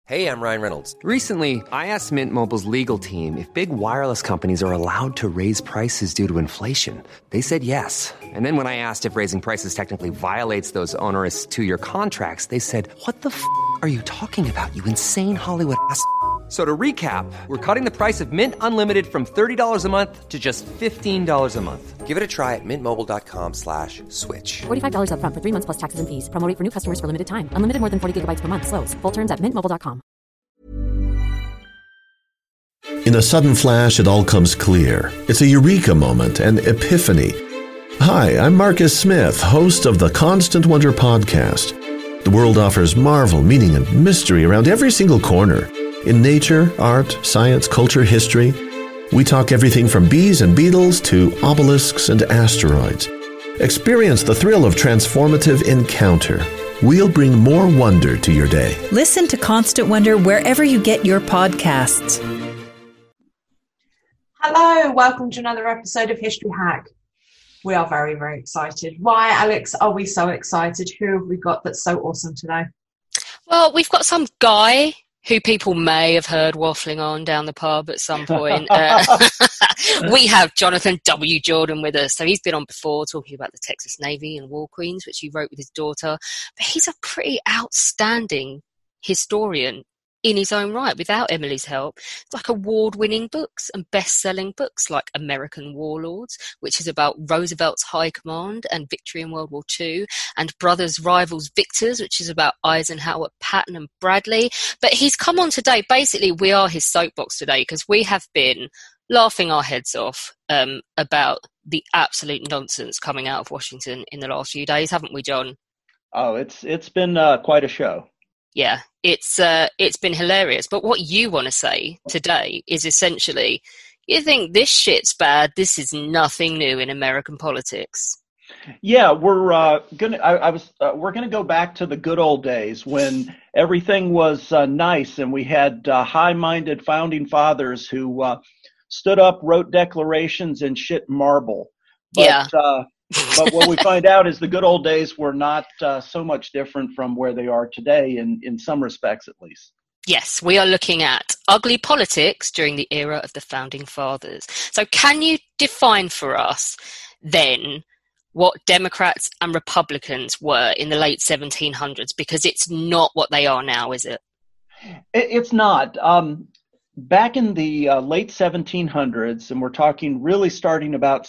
Hey, I'm Ryan Reynolds. Recently, I asked Mint Mobile's legal team if big wireless companies are allowed to raise prices due to inflation. They said yes. And then when I asked if raising prices technically violates those onerous two-year contracts, they said, "What the f*** are you talking about, you insane Hollywood ass?" So to recap, we're cutting the price of Mint Unlimited from $30 a month to just $15 a month. Give it a try at mintmobile.com/switch. $45 up front for 3 months plus taxes and fees. Promo rate for new customers for limited time. Unlimited more than 40 gigabytes per month. Slows full terms at mintmobile.com. In a sudden flash, it all comes clear. It's a eureka moment, an epiphany. Hi, I'm Marcus Smith, host of the Constant Wonder podcast. The world offers marvel, meaning, and mystery around every single corner. In nature, art, science, culture, history, we talk everything from bees and beetles to obelisks and asteroids. Experience the thrill of transformative encounter. We'll bring more wonder to your day. Listen to Constant Wonder wherever you get your podcasts. Hello, welcome to another episode of History Hack. We are very, very excited. Why, Alex, are we so excited? Who have we got that's so awesome today? Well, we've got some guy who people may have heard waffling on down the pub at some point. We have Jonathan W. Jordan with us. So he's been on before talking about the Texas Navy and War Queens, which he wrote with his daughter. But he's a pretty outstanding historian in his own right, without Emily's help. It's like award-winning books and best-selling books like American Warlords, which is about Roosevelt's high command and victory in World War II, and Brothers, Rivals, Victors, which is about Eisenhower, Patton and Bradley. But he's come on today. Basically, we are his soapbox today because we have been laughing our heads off about the absolute nonsense coming out of Washington in the last few days, haven't we, John? Oh, it's been quite a show. Yeah, it's been hilarious. But what you want to say today is essentially, you think this shit's bad. This is nothing new in American politics. Yeah, we're gonna go back to the good old days when everything was nice and we had high-minded founding fathers who stood up, wrote declarations, and shit marble. But, yeah. But what we find out is the good old days were not so much different from where they are today, in some respects at least. Yes, we are looking at ugly politics during the era of the Founding Fathers. So can you define for us then what Democrats and Republicans were in the late 1700s? Because it's not what they are now, is it? It's not. Back in the late 1700s, and we're talking really starting about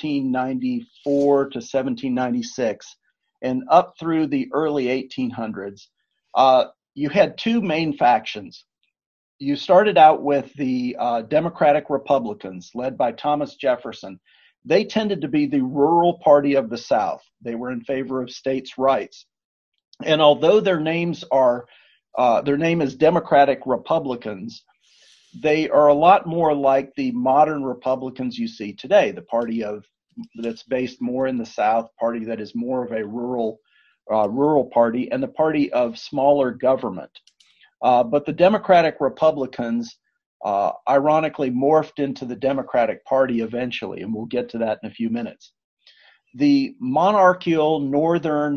1794 to 1796, and up through the early 1800s, you had two main factions. You started out with the Democratic Republicans, led by Thomas Jefferson. They tended to be the rural party of the South. They were in favor of states' rights. And although their name is Democratic Republicans, they are a lot more like the modern Republicans you see today, the party that's based more in the South, party that is more of a rural party, and the party of smaller government. But the Democratic Republicans ironically morphed into the Democratic Party eventually, and we'll get to that in a few minutes. The monarchical northern,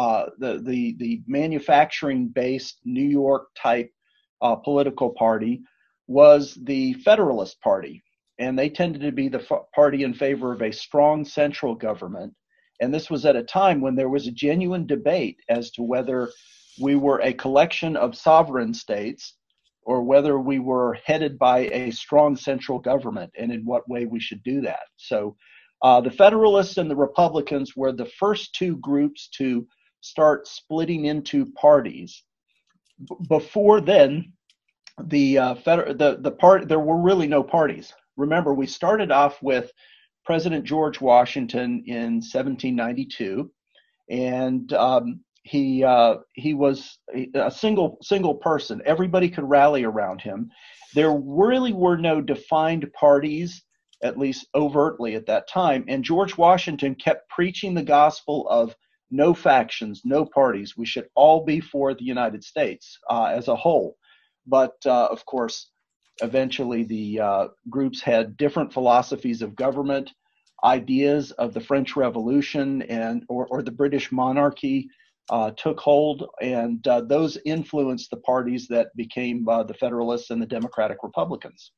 the manufacturing-based New York type political party was the Federalist Party, and they tended to be the party in favor of a strong central government. And this was at a time when there was a genuine debate as to whether we were a collection of sovereign states or whether we were headed by a strong central government, and in what way we should do that. So the Federalists and the Republicans were the first two groups to start splitting into parties. Before then, there were really no parties. Remember, we started off with President George Washington in 1792, and he was a single person. Everybody could rally around him. There really were no defined parties, at least overtly at that time. And George Washington kept preaching the gospel of no factions, no parties. We should all be for the United States as a whole. But of course, eventually the groups had different philosophies of government, ideas of the French Revolution or the British monarchy took hold, and those influenced the parties that became the Federalists and the Democratic Republicans.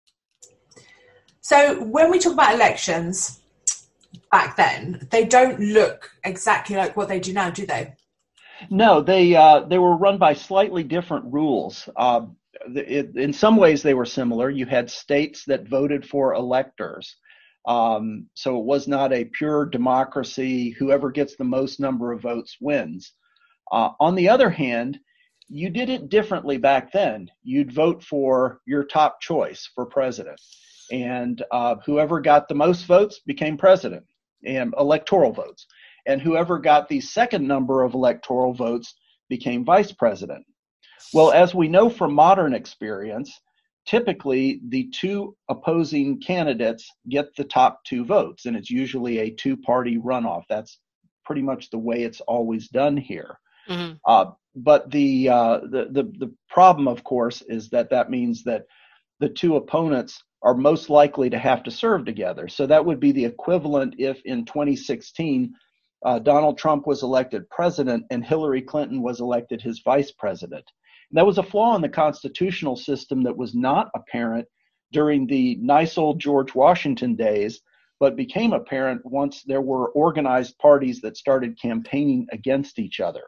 So when we talk about elections back then, they don't look exactly like what they do now, do they? No, they were run by slightly different rules. In some ways, they were similar. You had states that voted for electors. So it was not a pure democracy. Whoever gets the most number of votes wins. On the other hand, you did it differently back then. You'd vote for your top choice for president. And whoever got the most votes became president, and electoral votes. And whoever got the second number of electoral votes became vice president. Well, as we know from modern experience, typically the two opposing candidates get the top two votes, and it's usually a two-party runoff. That's pretty much the way it's always done here. Mm-hmm. But the problem, of course, is that means that the two opponents are most likely to have to serve together. So that would be the equivalent if in 2016 Donald Trump was elected president and Hillary Clinton was elected his vice president. And that was a flaw in the constitutional system that was not apparent during the nice old George Washington days, but became apparent once there were organized parties that started campaigning against each other.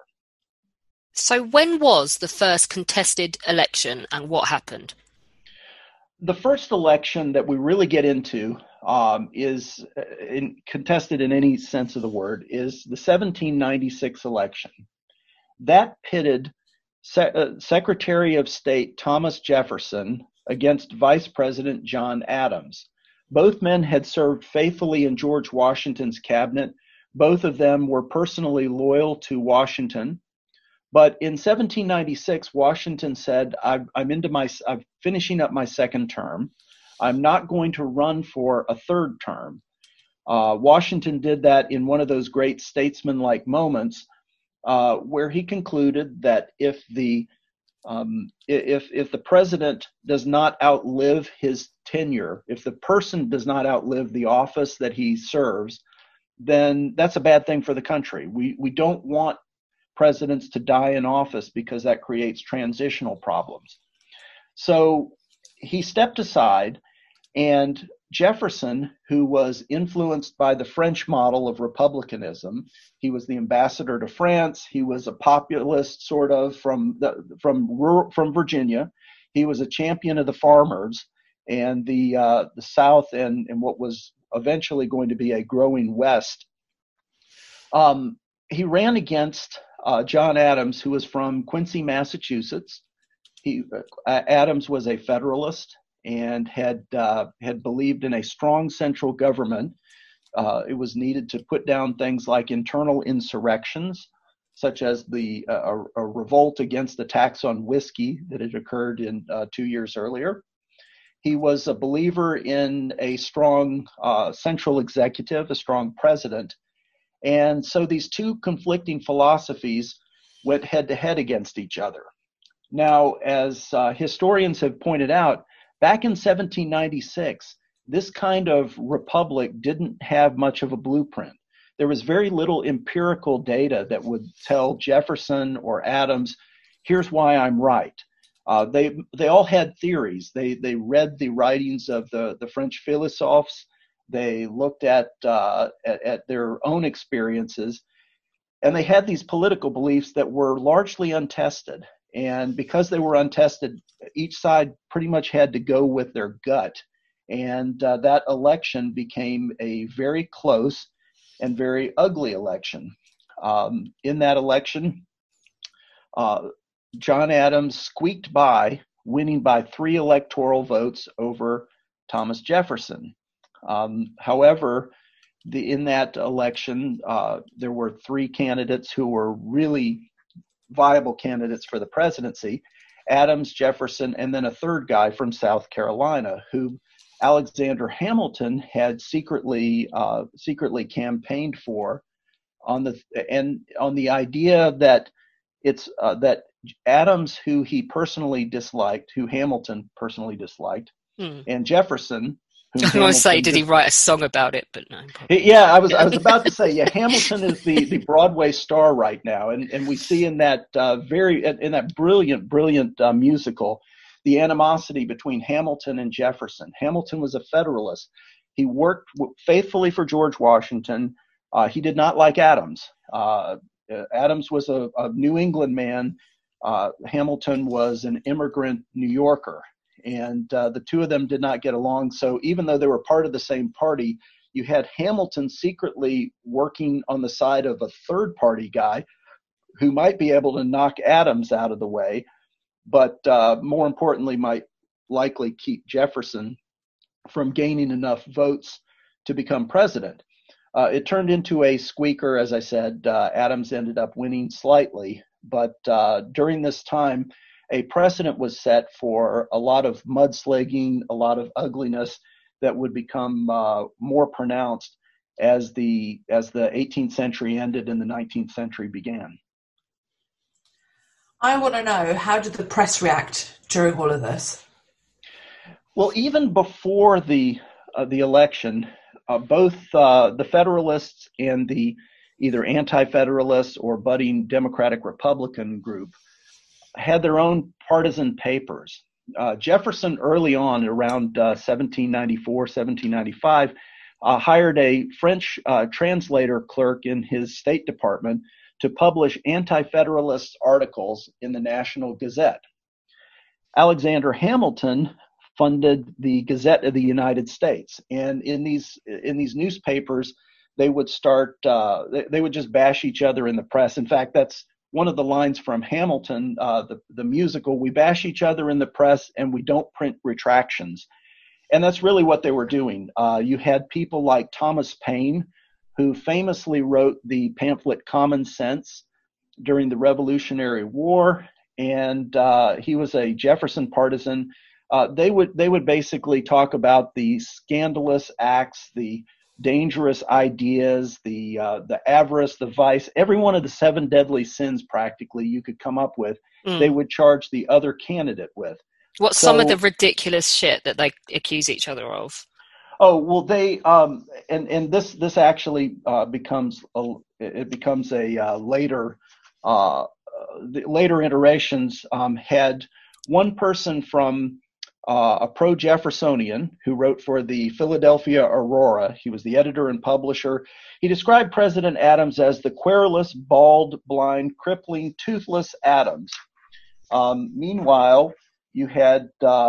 So when was the first contested election and what happened? The first election that we really get into is contested in any sense of the word is the 1796 election. That pitted Secretary of State Thomas Jefferson against Vice President John Adams. Both men had served faithfully in George Washington's cabinet. Both of them were personally loyal to Washington. But in 1796, Washington said, I'm finishing up my second term. I'm not going to run for a third term. Washington did that in one of those great statesman-like moments where he concluded that if the president does not outlive his tenure, if the person does not outlive the office that he serves, then that's a bad thing for the country. We don't want presidents to die in office because that creates transitional problems. So he stepped aside, and Jefferson, who was influenced by the French model of republicanism, he was the ambassador to France. He was a populist, sort of from Virginia. He was a champion of the farmers and the South and what was eventually going to be a growing West. He ran against John Adams, who was from Quincy, Massachusetts. Adams was a Federalist and had believed in a strong central government. It was needed to put down things like internal insurrections, such as a revolt against the tax on whiskey that had occurred in 2 years earlier. He was a believer in a strong central executive, a strong president. And so these two conflicting philosophies went head-to-head against each other. Now, as historians have pointed out, back in 1796, this kind of republic didn't have much of a blueprint. There was very little empirical data that would tell Jefferson or Adams, here's why I'm right. They all had theories. They read the writings of the French philosophes. They looked at their own experiences, and they had these political beliefs that were largely untested. And because they were untested, each side pretty much had to go with their gut. And that election became a very close and very ugly election. In that election, John Adams squeaked by, winning by 3 electoral votes over Thomas Jefferson. However, in that election, there were 3 candidates who were really viable candidates for the presidency: Adams, Jefferson, and then a third guy from South Carolina, who Alexander Hamilton had secretly campaigned for, on the idea that that Adams, who Hamilton personally disliked, and Jefferson, whom I was going to say, Hamilton did he write a song about it? But no. Yeah, I was about to say, yeah, Hamilton is the Broadway star right now, and we see in that brilliant musical the animosity between Hamilton and Jefferson. Hamilton was a Federalist. He worked faithfully for George Washington. He did not like Adams. Adams was a New England man. Hamilton was an immigrant New Yorker. And the two of them did not get along. So even though they were part of the same party, you had Hamilton secretly working on the side of a third party guy who might be able to knock Adams out of the way, but more importantly, might likely keep Jefferson from gaining enough votes to become president. It turned into a squeaker. As I said, Adams ended up winning slightly. But during this time, a precedent was set for a lot of mudslinging, a lot of ugliness that would become more pronounced as the 18th century ended and the 19th century began. I want to know, how did the press react during all of this? Well, even before the election, both the Federalists and the either anti-Federalist or budding Democratic-Republican group had their own partisan papers. Jefferson, early on, around 1794, 1795, hired a French translator clerk in his State Department to publish anti-Federalist articles in the National Gazette. Alexander Hamilton funded the Gazette of the United States, and in these newspapers, they would start they would just bash each other in the press. In fact, that's one of the lines from Hamilton, the musical: "We bash each other in the press and we don't print retractions." And that's really what they were doing. You had people like Thomas Paine, who famously wrote the pamphlet Common Sense during the Revolutionary War, and he was a Jefferson partisan. They would basically talk about the scandalous acts, the dangerous ideas, the avarice, the vice, every one of the 7 deadly sins practically you could come up with, they would charge the other candidate with. What's some of the ridiculous shit that they accuse each other of? Oh, well, they and this actually becomes a later the later iterations had one person from a pro-Jeffersonian who wrote for the Philadelphia Aurora. He was the editor and publisher. He described President Adams as the querulous, bald, blind, crippling, toothless Adams. Meanwhile, you had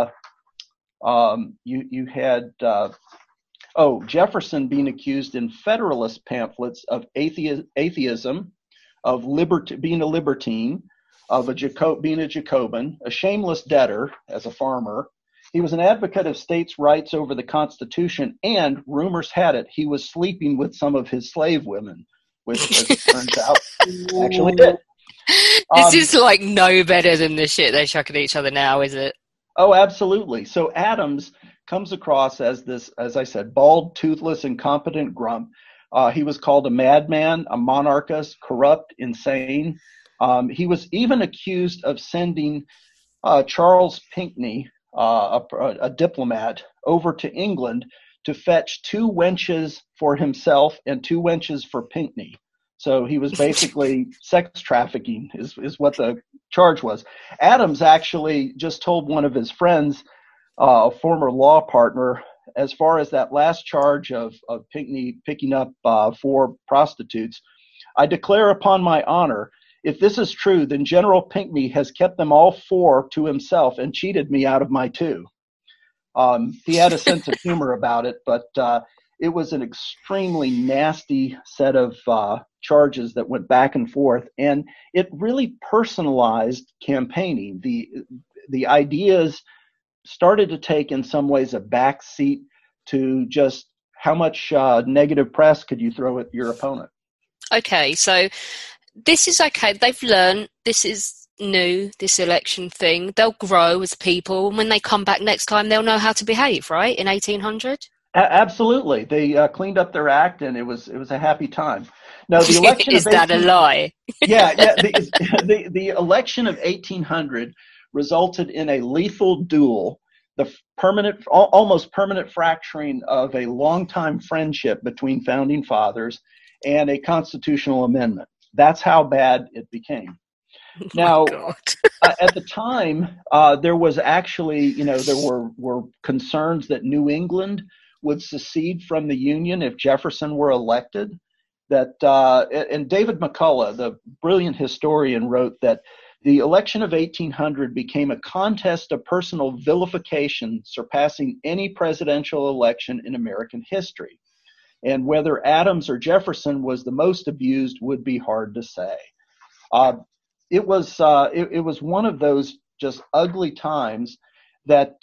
Jefferson being accused in Federalist pamphlets of atheism, of being a libertine, of being a Jacobin, a shameless debtor as a farmer. He was an advocate of states' rights over the Constitution, and rumors had it he was sleeping with some of his slave women, which, as it turns out, actually did. This is like no better than the shit they chuck at each other now, is it? Oh, absolutely. So Adams comes across as this, as I said, bald, toothless, incompetent grump. He was called a madman, a monarchist, corrupt, insane. He was even accused of sending Charles Pinckney, a diplomat, over to England to fetch 2 wenches for himself and 2 wenches for Pinckney. So he was basically sex trafficking is what the charge was. Adams actually just told one of his friends, a former law partner, as far as that last charge of Pinckney picking up 4 prostitutes, "I declare upon my honor, if this is true, then General Pinckney has kept them all 4 to himself and cheated me out of my 2. He had a sense of humor about it, but it was an extremely nasty set of charges that went back and forth, and it really personalized campaigning. The ideas started to take, in some ways, a back seat to just how much negative press could you throw at your opponent. Okay, so this is okay. They've learned this is new, this election thing. They'll grow as people. When they come back next time, they'll know how to behave, right? In 1800? Absolutely. They cleaned up their act, and it was a happy time. Now, the election is that a lie? Yeah. The election of 1800 resulted in a lethal duel the almost permanent fracturing of a longtime friendship between founding fathers and a constitutional amendment. That's how bad it became. Now, at the time, there was actually, there were concerns that New England would secede from the Union if Jefferson were elected. And David McCullough, the brilliant historian, wrote that the election of 1800 became a contest of personal vilification, surpassing any presidential election in American history. And whether Adams or Jefferson was the most abused would be hard to say. It was one of those just ugly times that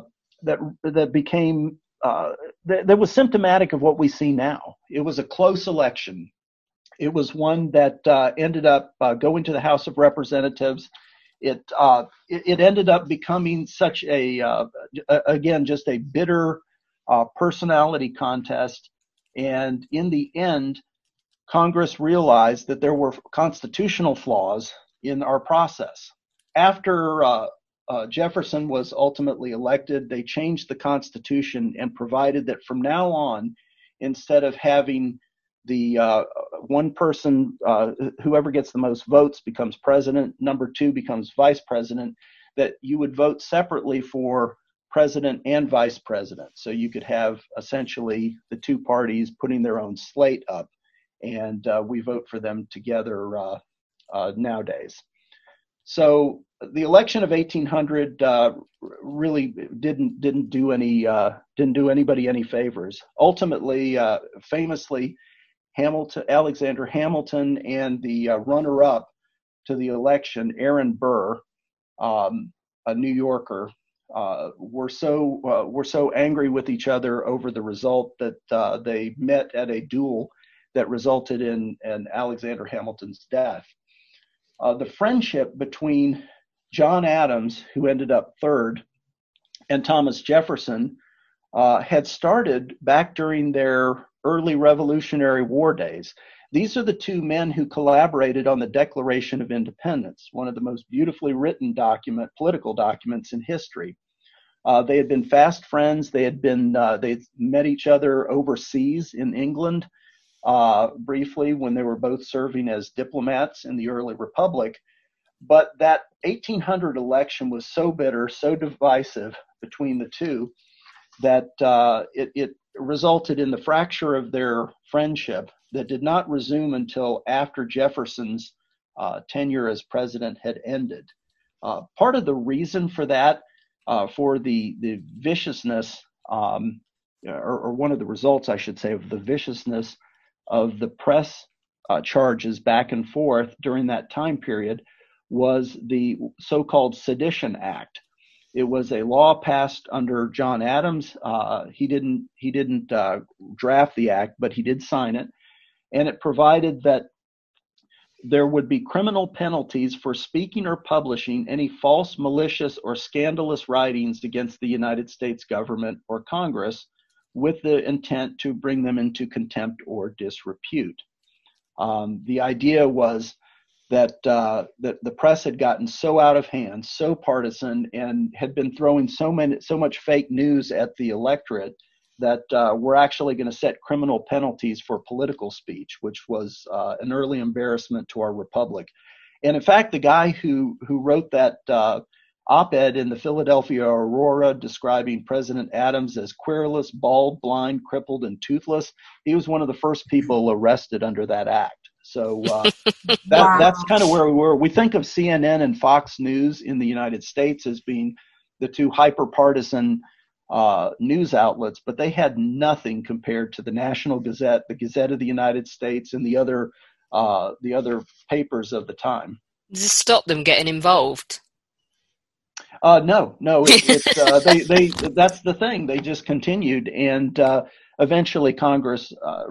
became that was symptomatic of what we see now. It was a close election. It was one that ended up going to the House of Representatives. It ended up becoming such again, just a bitter personality contest. And in the end, Congress realized that there were constitutional flaws in our process. After Jefferson was ultimately elected, they changed the Constitution and provided that from now on, instead of having the one person, whoever gets the most votes becomes president, number two becomes vice president, that you would vote separately for president and vice president. So you could have essentially the two parties putting their own slate up, and we vote for them together nowadays. So the election of 1800 really didn't do anybody any favors. Ultimately, famously, Alexander Hamilton and the runner-up to the election, Aaron Burr, a New Yorker, were so angry with each other over the result that they met at a duel that resulted in Alexander Hamilton's death. The friendship between John Adams, who ended up third, and Thomas Jefferson had started back during their early Revolutionary War days. These are the two men who collaborated on the Declaration of Independence, one of the most beautifully written political documents in history. They had been fast friends. They'd met each other overseas in England briefly when they were both serving as diplomats in the early Republic. But that 1800 election was so bitter, so divisive between the two, that it resulted in the fracture of their friendship that did not resume until after Jefferson's tenure as president had ended. Part of the reason for that, for the viciousness, or one of the results, I should say, of the viciousness of the press charges back and forth during that time period, was the so-called Sedition Act. It was a law passed under John Adams. He didn't draft the act, but he did sign it, and it provided that there would be criminal penalties for speaking or publishing any false, malicious, or scandalous writings against the United States government or Congress, with the intent to bring them into contempt or disrepute. The idea was that the press had gotten so out of hand, so partisan, and had been throwing so much fake news at the electorate that we're actually going to set criminal penalties for political speech, which was an early embarrassment to our republic. And in fact, the guy who wrote that op-ed in the Philadelphia Aurora describing President Adams as querulous, bald, blind, crippled, and toothless, he was one of the first people arrested under that act. So that's kind of where we were. We think of CNN and Fox News in the United States as being the two hyper-partisan news outlets, but they had nothing compared to the National Gazette, the Gazette of the United States, and the other papers of the time. Does this stop them getting involved? No. They that's the thing. They just continued, and eventually Congress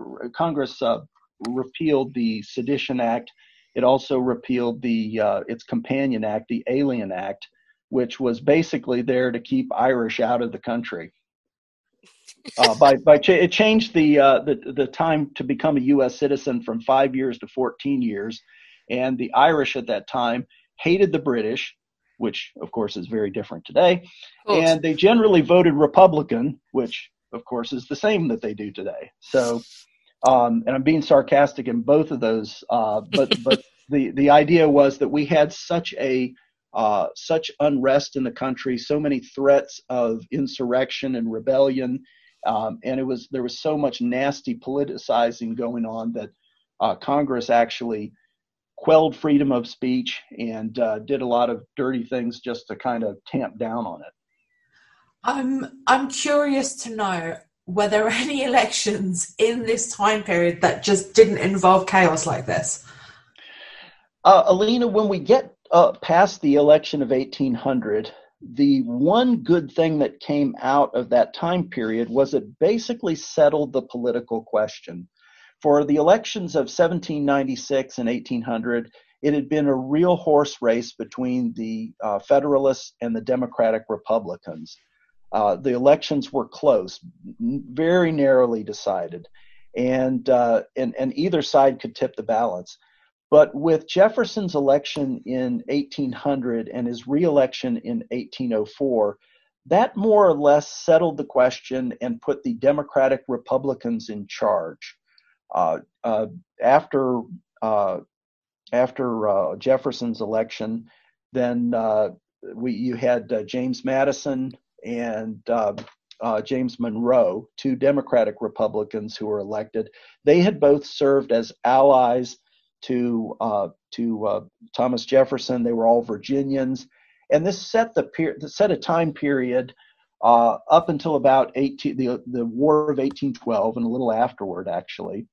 repealed the Sedition Act. It also repealed its companion act, the Alien Act, which was basically there to keep Irish out of the country. It changed the time to become a U.S. citizen from 5 years to 14 years, and the Irish at that time hated the British. which of course is very different today. And they generally voted Republican, which of course is the same that they do today. So, and I'm being sarcastic in both of those, but the idea was that we had such unrest in the country, so many threats of insurrection and rebellion, and there was so much nasty politicizing going on that Congress actually quelled freedom of speech and did a lot of dirty things just to kind of tamp down on it. I'm curious to know, were there any elections in this time period that just didn't involve chaos like this? Alina, when we get past the election of 1800, the one good thing that came out of that time period was it basically settled the political question. For the elections of 1796 and 1800, it had been a real horse race between the Federalists and the Democratic Republicans. The elections were close, very narrowly decided, and either side could tip the balance. But with Jefferson's election in 1800 and his re-election in 1804, that more or less settled the question and put the Democratic Republicans in charge. After Jefferson's election, then you had James Madison and James Monroe, two Democratic Republicans who were elected. They had both served as allies to Thomas Jefferson. They were all Virginians, and this set a time period up until about the War of 1812 and a little afterward, actually,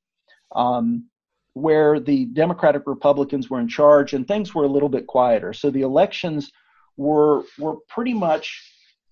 where the Democratic Republicans were in charge and things were a little bit quieter. So the elections were pretty much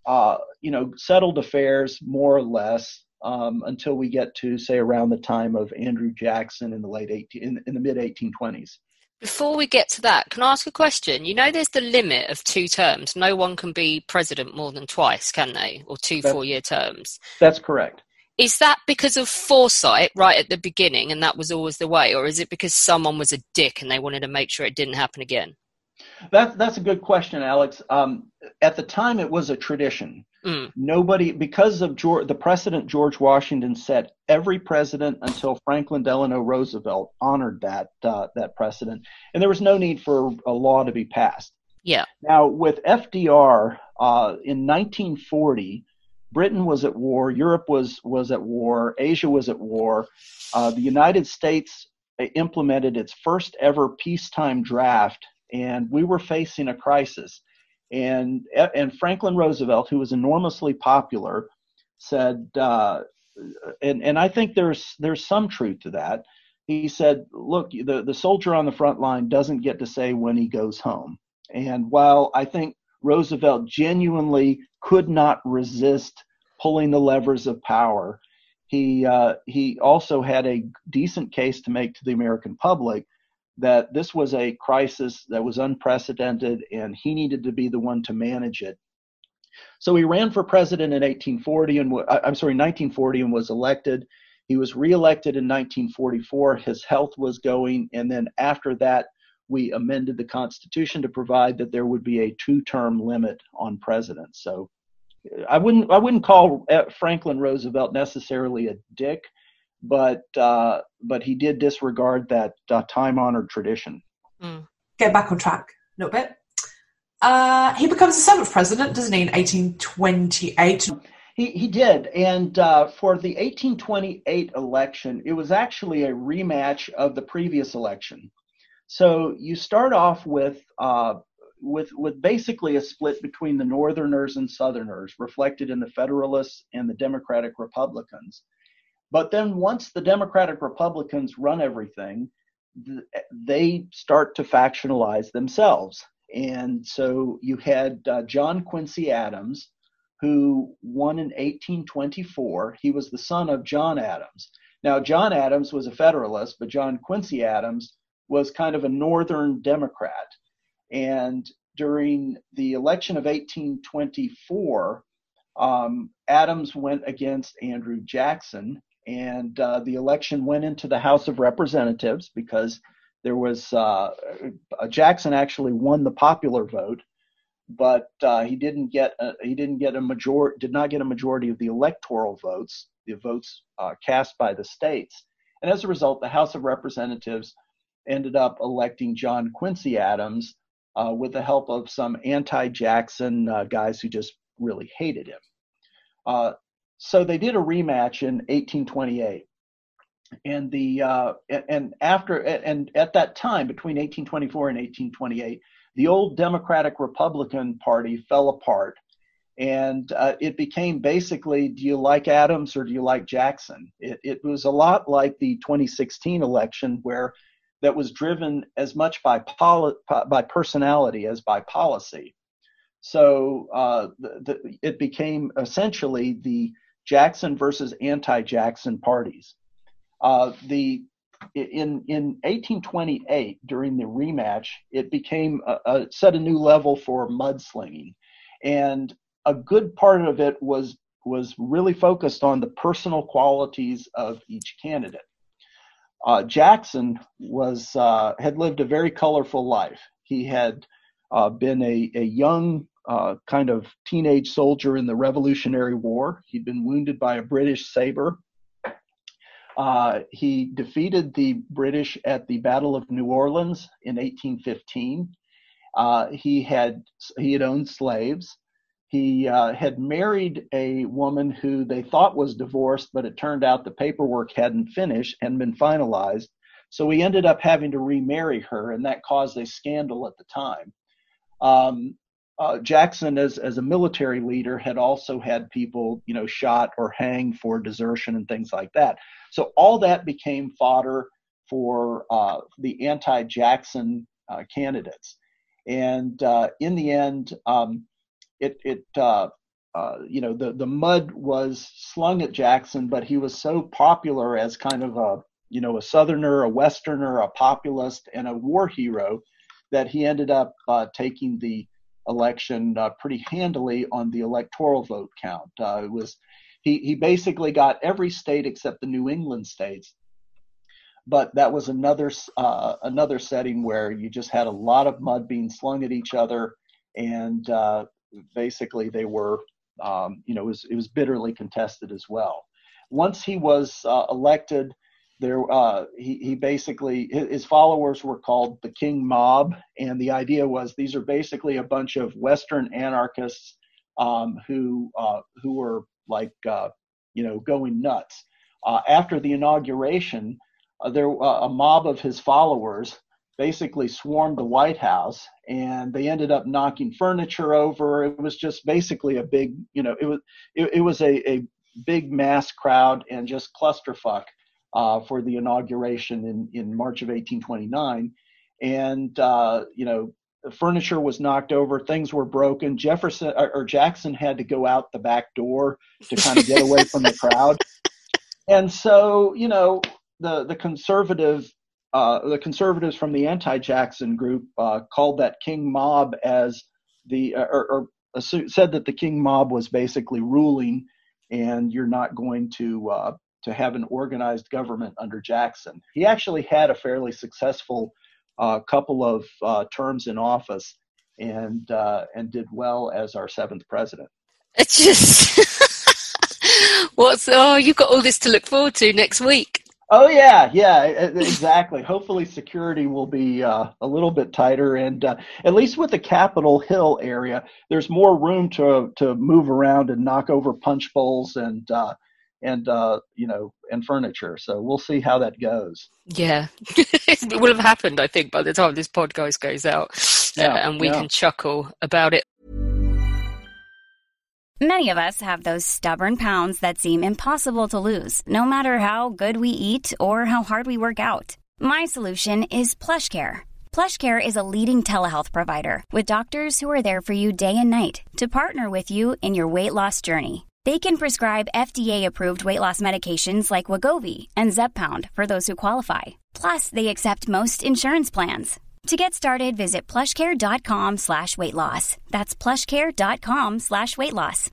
settled affairs, more or less, until we get to, say, around the time of Andrew Jackson in the mid 1820s. Before we get to that, can I ask a question? You know, there's the limit of 2 terms. No one can be president more than twice, can they? Or 2 4-year terms. That's correct. Is that because of foresight right at the beginning, and that was always the way, or is it because someone was a dick and they wanted to make sure it didn't happen again? That's a good question, Alex. At the time, it was a tradition. Nobody, because of the precedent George Washington set, every president until Franklin Delano Roosevelt honored that precedent, and there was no need for a law to be passed. Yeah. Now, with FDR in 1940, Britain was at war, Europe was at war, Asia was at war. The United States implemented its first ever peacetime draft, and we were facing a crisis. And Franklin Roosevelt, who was enormously popular, said, and I think there's some truth to that. He said, look, the soldier on the front line doesn't get to say when he goes home. And while I think Roosevelt genuinely could not resist pulling the levers of power, he also had a decent case to make to the American public that this was a crisis that was unprecedented, and he needed to be the one to manage it. So he ran for president in 1940 and was elected. He was reelected in 1944. His health was going, and then after that, we amended the Constitution to provide that there would be a 2-term limit on presidents. So I wouldn't call Franklin Roosevelt necessarily a dick, but he did disregard that time-honored tradition. Get back on track a little bit. He becomes the 7th president, doesn't he, in 1828? He did, and for the 1828 election, it was actually a rematch of the previous election. So you start off with basically a split between the Northerners and Southerners, reflected in the Federalists and the Democratic Republicans. But then once the Democratic Republicans run everything, they start to factionalize themselves. And so you had John Quincy Adams, who won in 1824. He was the son of John Adams. Now, John Adams was a Federalist, but John Quincy Adams was kind of a Northern Democrat. And during the election of 1824, Adams went against Andrew Jackson, and the election went into the House of Representatives because there was Jackson actually won the popular vote, but he did not get a majority of the electoral votes, the votes cast by the states. And as a result, the House of Representatives ended up electing John Quincy Adams with the help of some anti-Jackson guys who just really hated him. So they did a rematch in 1828. And at that time, between 1824 and 1828, the old Democratic-Republican Party fell apart, and it became basically, do you like Adams or do you like Jackson? It was a lot like the 2016 election, where that was driven as much by personality as by policy. So it became essentially the Jackson versus anti-Jackson parties. In 1828, during the rematch, it became set a new level for mudslinging, and a good part of it was really focused on the personal qualities of each candidate. Jackson had lived a very colorful life. He had been a young kind of teenage soldier in the Revolutionary War. He'd been wounded by a British saber. He defeated the British at the Battle of New Orleans in 1815. He had owned slaves. He had married a woman who they thought was divorced, but it turned out the paperwork hadn't been finalized. So he ended up having to remarry her, and that caused a scandal at the time. Jackson, as a military leader, had also had people, shot or hanged for desertion and things like that. So all that became fodder for the anti-Jackson candidates. And in the end, the mud was slung at Jackson, but he was so popular as kind of a Southerner, a Westerner, a populist, and a war hero that he ended up taking the election pretty handily on the electoral vote count. He basically got every state except the New England states, but that was another setting where you just had a lot of mud being slung at each other, and basically they were it was bitterly contested as well. Once he was elected, he basically, his followers were called the King Mob, and the idea was these are basically a bunch of Western anarchists who were like going nuts. After the inauguration, a mob of his followers basically swarmed the White House, and they ended up knocking furniture over. It was just basically a big, it was a big mass crowd and just clusterfuck for the inauguration in March of 1829. And, the furniture was knocked over, things were broken. Jackson had to go out the back door to kind of get away from the crowd. And so, the conservatives from the anti-Jackson group called that King Mob as said that the King Mob was basically ruling, and you're not going to have an organized government under Jackson. He actually had a fairly successful couple of terms in office, and did well as our 7th president. It's just you've got all this to look forward to next week. Oh yeah, exactly. Hopefully security will be a little bit tighter, and at least with the Capitol Hill area, there's more room to move around and knock over punch bowls and furniture. So we'll see how that goes. Yeah, it will have happened, I think, by the time this podcast goes out, and we can chuckle about it. Many of us have those stubborn pounds that seem impossible to lose, no matter how good we eat or how hard we work out. My solution is PlushCare. PlushCare is a leading telehealth provider with doctors who are there for you day and night to partner with you in your weight loss journey. They can prescribe FDA-approved weight loss medications like Wegovy and Zepbound for those who qualify. Plus, they accept most insurance plans. To get started, visit plushcare.com/weightloss. That's plushcare.com/weightloss.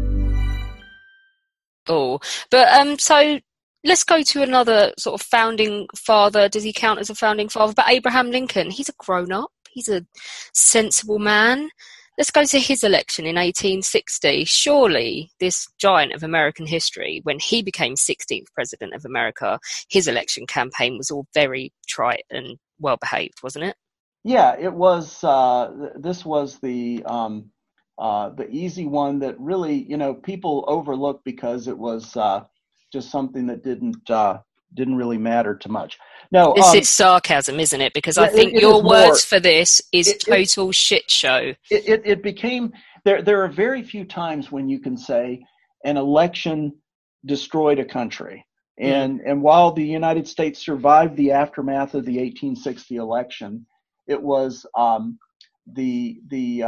Oh, but so let's go to another sort of founding father. Does he count as a founding father? But Abraham Lincoln, he's a grown-up. He's a sensible man. Let's go to his election in 1860. Surely this giant of American history, when he became 16th president of America, his election campaign was all very trite and well behaved, wasn't it? Yeah, it was. This was the easy one that really, people overlooked because it was just something that didn't really matter too much. No, this is sarcasm, isn't it? Because I think your words for this is total shit show. It became there are very few times when you can say an election destroyed a country. And while the United States survived the aftermath of the 1860 election, it was the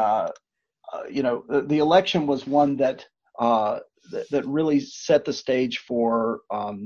election was one that really set the stage for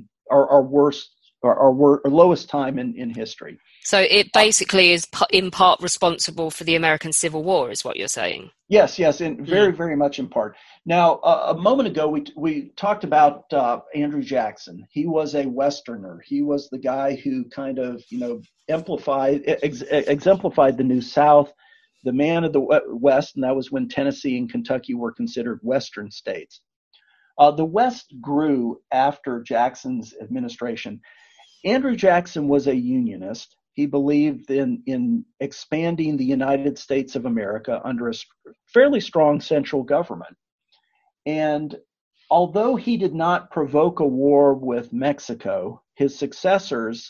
our lowest time in history. So it basically is in part responsible for the American Civil War, is what you're saying? Yes, and very, very much in part. Now, a moment ago, we talked about Andrew Jackson. He was a Westerner. He was the guy who kind of, exemplified the New South, the man of the West, and that was when Tennessee and Kentucky were considered Western states. The West grew after Jackson's administration. Andrew Jackson was a Unionist. He believed in expanding the United States of America under a fairly strong central government. And although he did not provoke a war with Mexico, his successors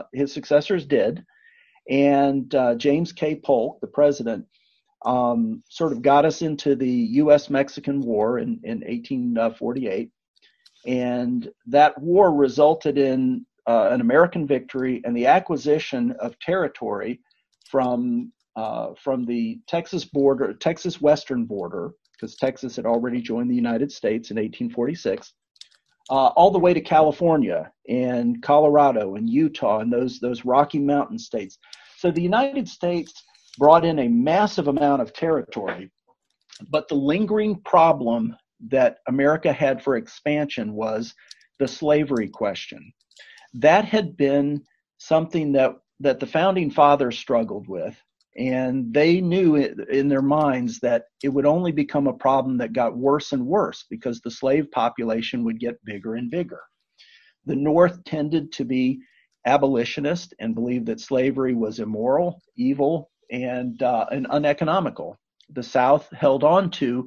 did. And James K. Polk, the president, sort of got us into the U.S.-Mexican War in 1848. And that war resulted in an American victory and the acquisition of territory from the Texas western border, because Texas had already joined the United States in 1846, all the way to California and Colorado and Utah and those Rocky Mountain states. So the United States brought in a massive amount of territory, but the lingering problem that America had for expansion was the slavery question. That had been something that the founding fathers struggled with, and they knew in their minds that it would only become a problem that got worse and worse because the slave population would get bigger and bigger. The North tended to be abolitionist and believed that slavery was immoral, evil, and uneconomical. The South held on to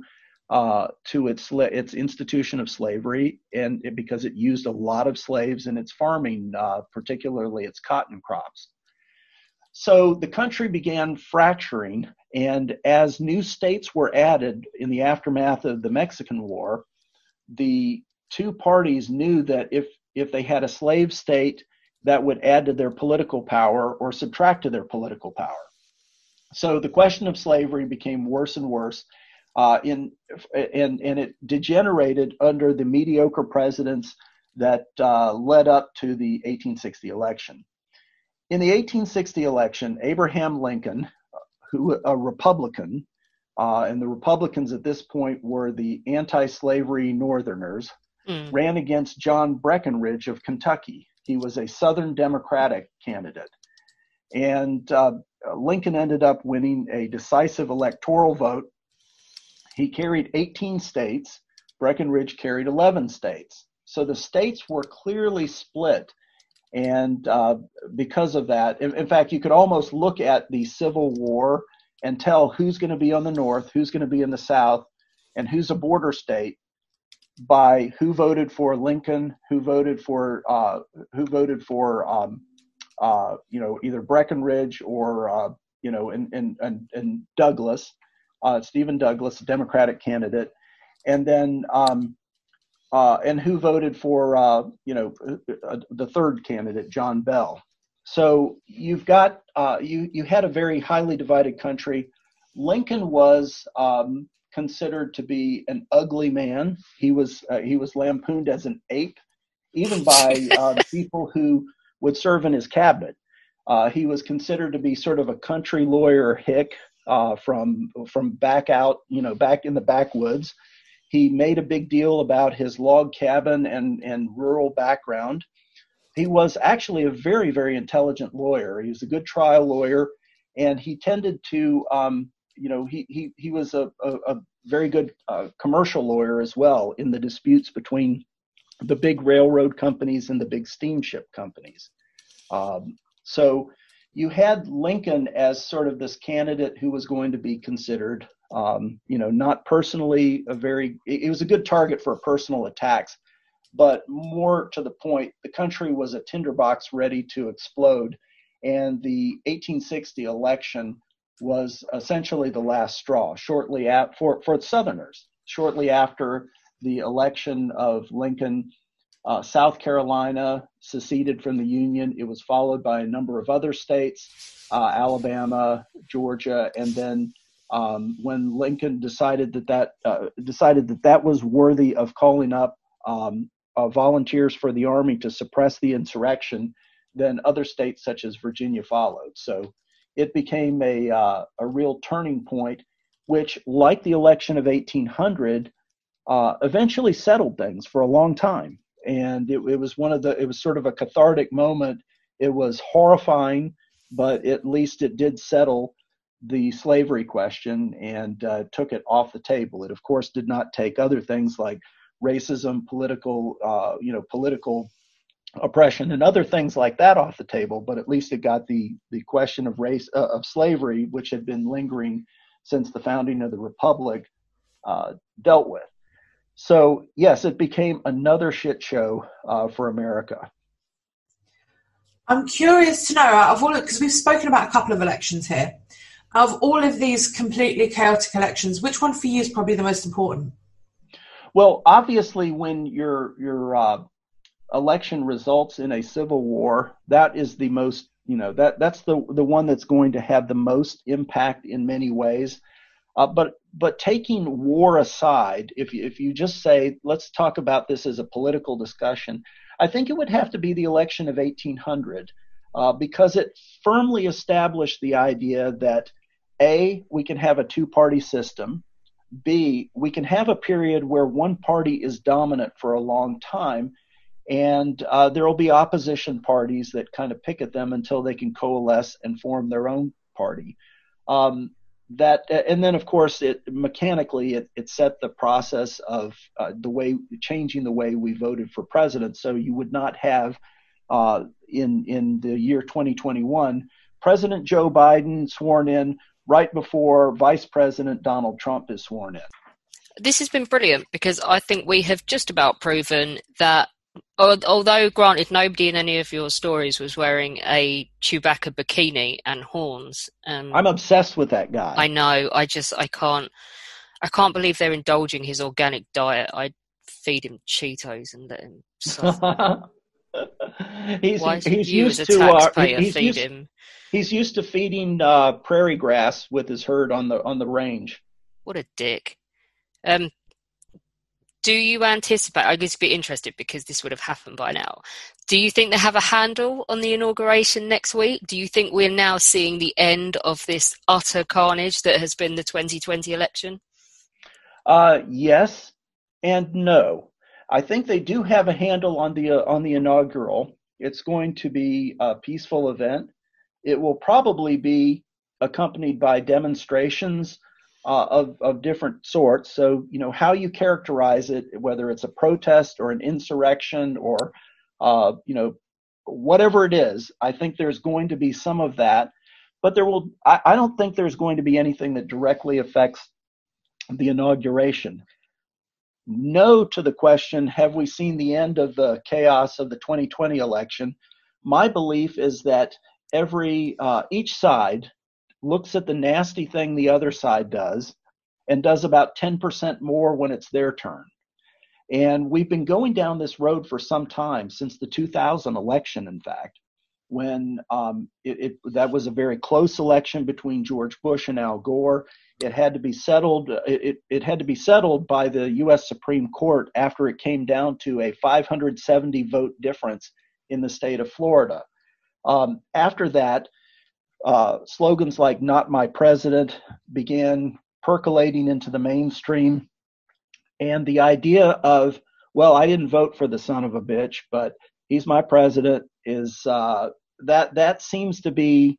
its institution of slavery, and because it used a lot of slaves in its farming, particularly its cotton crops. So the country began fracturing, and as new states were added in the aftermath of the Mexican War, the two parties knew that if they had a slave state, that would add to their political power or subtract to their political power. So the question of slavery became worse and worse. And it degenerated under the mediocre presidents that led up to the 1860 election. In the 1860 election, Abraham Lincoln, a Republican, and the Republicans at this point were the anti-slavery Northerners, ran against John Breckinridge of Kentucky. He was a Southern Democratic candidate. And Lincoln ended up winning a decisive electoral vote. He carried 18 states. Breckinridge carried 11 states. So the states were clearly split. And because of that, in fact, you could almost look at the Civil War and tell who's going to be on the North, who's going to be in the South, and who's a border state by who voted for Lincoln, who voted for either Breckinridge or and Douglas. Stephen Douglas, a Democratic candidate, and then and who voted for the third candidate, John Bell. So you've got you had a very highly divided country. Lincoln was considered to be an ugly man. He was lampooned as an ape, even by people who would serve in his cabinet. He was considered to be sort of a country lawyer hick. From back out, back in the backwoods. He made a big deal about his log cabin and rural background. He was actually a very, very intelligent lawyer. He was a good trial lawyer, and he tended to he was a very good commercial lawyer as well in the disputes between the big railroad companies and the big steamship companies. So you had Lincoln as sort of this candidate who was going to be considered, not personally it was a good target for personal attacks, but more to the point, the country was a tinderbox ready to explode. And the 1860 election was essentially the last straw for Southerners. Shortly after the election of Lincoln, South Carolina seceded from the Union. It was followed by a number of other states, Alabama, Georgia, and then when Lincoln decided that was worthy of calling up volunteers for the Army to suppress the insurrection, then other states such as Virginia followed. So it became a real turning point, which, like the election of 1800, eventually settled things for a long time. And it was sort of a cathartic moment. It was horrifying, but at least it did settle the slavery question and took it off the table. It, of course, did not take other things like racism, political oppression, and other things like that off the table. But at least it got the question of of slavery, which had been lingering since the founding of the Republic, dealt with. So yes, it became another shit show for America. I'm curious to know, out of all, because we've spoken about a couple of elections here, of all of these completely chaotic elections, which one for you is probably the most important? Well, obviously, when your election results in a civil war, that is the most, that's the one that's going to have the most impact in many ways. But taking war aside, if you just say, let's talk about this as a political discussion, I think it would have to be the election of 1800 because it firmly established the idea that A, we can have a two-party system, B, we can have a period where one party is dominant for a long time, and there will be opposition parties that kind of picket them until they can coalesce and form their own party. And then, of course, it set the process of changing the way we voted for president. So you would not have in the year 2021 President Joe Biden sworn in right before Vice President Donald Trump is sworn in. This has been brilliant because I think we have just about proven that, although granted nobody in any of your stories was wearing a Chewbacca bikini and horns. I'm obsessed with that guy. I know. I can't believe they're indulging his organic diet. I'd feed him Cheetos and let him suffer. He's used to feeding prairie grass with his herd on the range. What a dick. Do you anticipate, I guess be interested because this would have happened by now, do you think they have a handle on the inauguration next week? Do you think we're now seeing the end of this utter carnage that has been the 2020 election? Yes and no. I think they do have a handle on the inaugural. It's going to be a peaceful event. It will probably be accompanied by demonstrations of different sorts. So, how you characterize it, whether it's a protest or an insurrection or, whatever it is, I think there's going to be some of that. But I don't think there's going to be anything that directly affects the inauguration. No to the question, have we seen the end of the chaos of the 2020 election? My belief is that each side looks at the nasty thing the other side does and does about 10% more when it's their turn. And we've been going down this road for some time, since the 2000 election, in fact, when that was a very close election between George Bush and Al Gore. It had to be settled. It had to be settled by the U.S. Supreme Court after it came down to a 570 vote difference in the state of Florida. After that, slogans like "Not My President" began percolating into the mainstream, and the idea of, well, I didn't vote for the son of a bitch, but he's my president, is that seems to be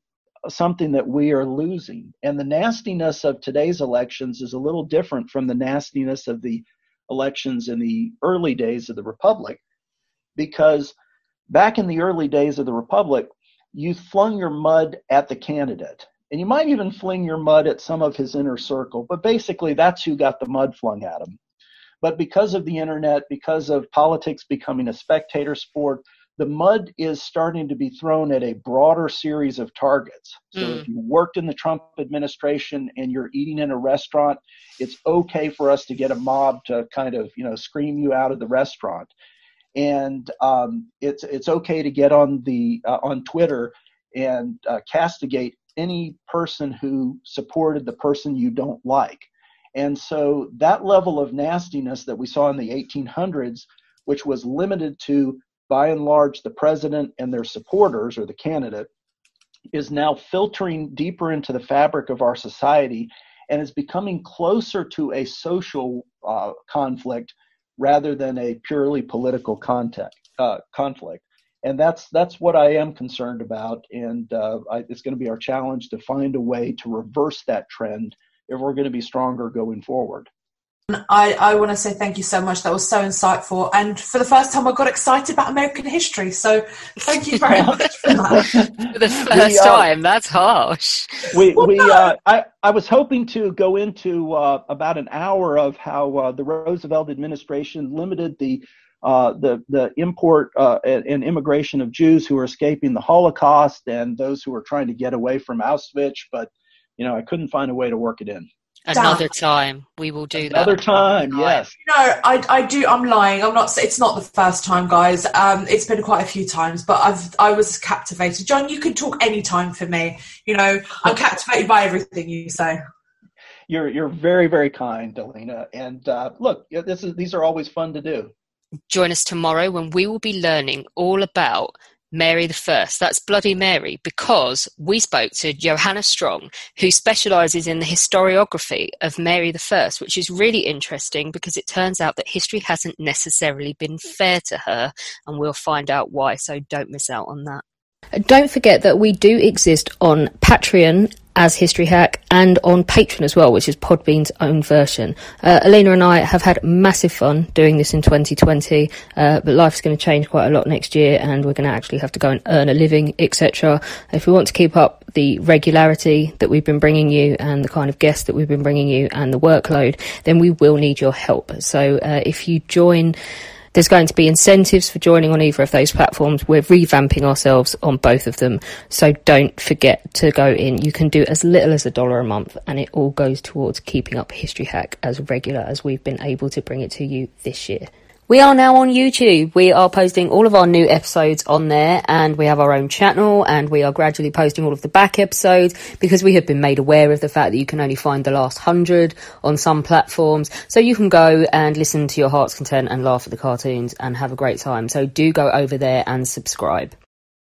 something that we are losing. And the nastiness of today's elections is a little different from the nastiness of the elections in the early days of the Republic, because back in the early days of the Republic, you flung your mud at the candidate. And you might even fling your mud at some of his inner circle, but basically that's who got the mud flung at him. But because of the internet, because of politics becoming a spectator sport, the mud is starting to be thrown at a broader series of targets. So if you worked in the Trump administration and you're eating in a restaurant, it's okay for us to get a mob to kind of, scream you out of the restaurant. And it's okay to get on on Twitter and castigate any person who supported the person you don't like. And so that level of nastiness that we saw in the 1800s, which was limited to, by and large, the president and their supporters or the candidate, is now filtering deeper into the fabric of our society and is becoming closer to a social conflict rather than a purely political conflict. And that's what I am concerned about. And it's going to be our challenge to find a way to reverse that trend if we're going to be stronger going forward. I want to say thank you so much. That was so insightful. And for the first time, I got excited about American history. So thank you very much for that. For the first time, that's harsh. I was hoping to go into about an hour of how the Roosevelt administration limited the import and immigration of Jews who were escaping the Holocaust and those who were trying to get away from Auschwitz. But, I couldn't find a way to work it in. Another time we will do that. Another time, yes. No, I do. I'm lying. I'm not. It's not the first time, guys. It's been quite a few times, but I was captivated. John, you can talk anytime for me. I'm captivated by everything you say. You're very, very kind, Alina. And look, these are always fun to do. Join us tomorrow when we will be learning all about Mary I. That's Bloody Mary, because we spoke to Johanna Strong, who specialises in the historiography of Mary I, which is really interesting because it turns out that history hasn't necessarily been fair to her, and we'll find out why, so don't miss out on that. Don't forget that we do exist on Patreon as History Hack and on Patreon as well, which is Podbean's own version. Alina and I have had massive fun doing this in 2020, but life's going to change quite a lot next year and we're going to actually have to go and earn a living, etc. If we want to keep up the regularity that we've been bringing you and the kind of guests that we've been bringing you and the workload, then we will need your help. So if you join, there's going to be incentives for joining on either of those platforms. We're revamping ourselves on both of them. So don't forget to go in. You can do as little as $1 a month, and it all goes towards keeping up History Hack as regular as we've been able to bring it to you this year. We are now on YouTube. We are posting all of our new episodes on there, and we have our own channel, and we are gradually posting all of the back episodes because we have been made aware of the fact that you can only find the last 100 on some platforms. So you can go and listen to your heart's content and laugh at the cartoons and have a great time. So do go over there and subscribe.